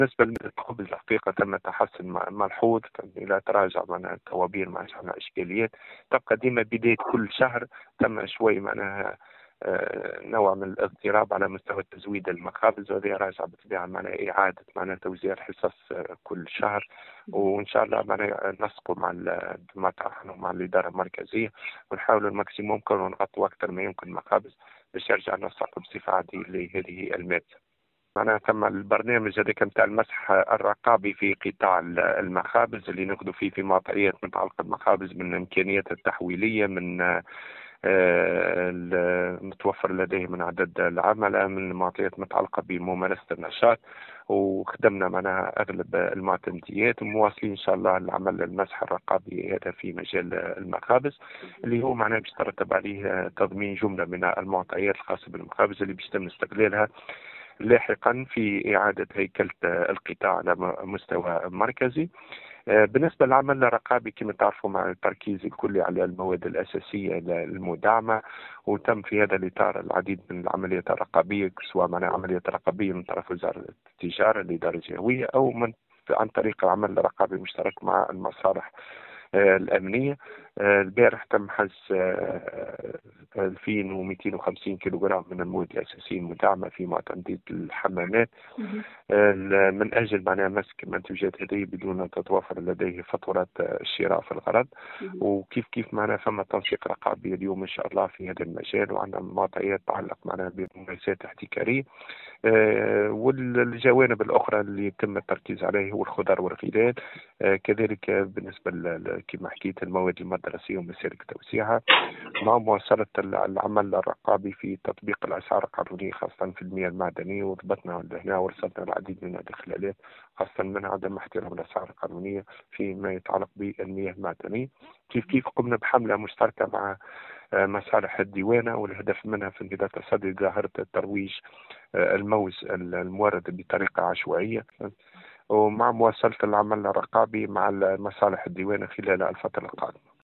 بالنسبة للخبز الحقيقة تم تحسن ملحوظ، إلى تراجع معناها الطوابير ما عندنا إشكاليات. تبقى ديما بداية كل شهر تم شوي معناها نوع من الاضطراب على مستوى تزويد المخابز، وهذه راجعة بالطبيعة معناها إعادة معناها توزيع الحصص كل شهر. وإن شاء الله معناها نسقوا مع مع الإدارة المركزية ونحاول الماكسيموم كون ونغطوا أكثر ما يمكن مخابز باش يرجع نسق بصفة عادية لهذه المادة. معناها ثم البرنامج هذاك نتاع المسح الرقابي في قطاع المخابز اللي ناخذوا فيه في معطيات متعلقة بالمخابز من الإمكانيات التحويلية، من المتوفر لديه من عدد العملاء، من معطيات متعلقة بممارسة النشاط. وخدمنا معناها أغلب المعتمديات ومواصلين إن شاء الله العمل المسح الرقابي هذا في مجال المخابز، اللي هو معناها باش ترتب عليه تضمين جملة من المعطيات الخاصة بالمخابز اللي باش يتم استغلالها لاحقا في إعادة هيكلة القطاع على مستوى مركزي. بالنسبة للعمل الرقابي كما تعرفوا مع التركيز الكلي على المواد الأساسية المدعمة، وتم في هذا الإطار العديد من العمليات الرقابية، سواء مع عمليات رقابية من طرف وزارة التجارة الإدارة الجهوية، أو عن طريق العمل الرقابي المشترك مع المصالح الأمنية. البارح تم حجز 2250 كيلوغرام من المواد الأساسية المدعمة في معتمدية الحمامات، من أجل معناها مسك المنتوجات هذه بدون أن تتوفر لديه فاتورة الشراء في الغرض. وكيف كيف معناها ثم تنسيق رقابي اليوم إن شاء الله في هذا المجال، وعندنا معطيات تتعلق معناها بممارسات احتكارية. والجوانب الأخرى اللي يتم التركيز عليه هو الخضر والغذاء. كذلك بالنسبة كما حكيت المواد المدرسية ومسالك توزيعها، مع مواصلة العمل الرقابي في تطبيق الأسعار القانونية خاصة في المياه المعدنية. وضبطنا هنا ورصدنا العديد من الإخلالات، خاصة من عدم احترام الأسعار القانونية فيما يتعلق بالمياه المعدنية. كيف كيف قمنا بحملة مشتركة مع مصالح الديوانة، والهدف منها في انقضاء تصدي ظاهرة الترويج الموز المورد بطريقة عشوائية، ومع مواصلة العمل الرقابي مع مصالح الديوانة خلال الفترة القادمة.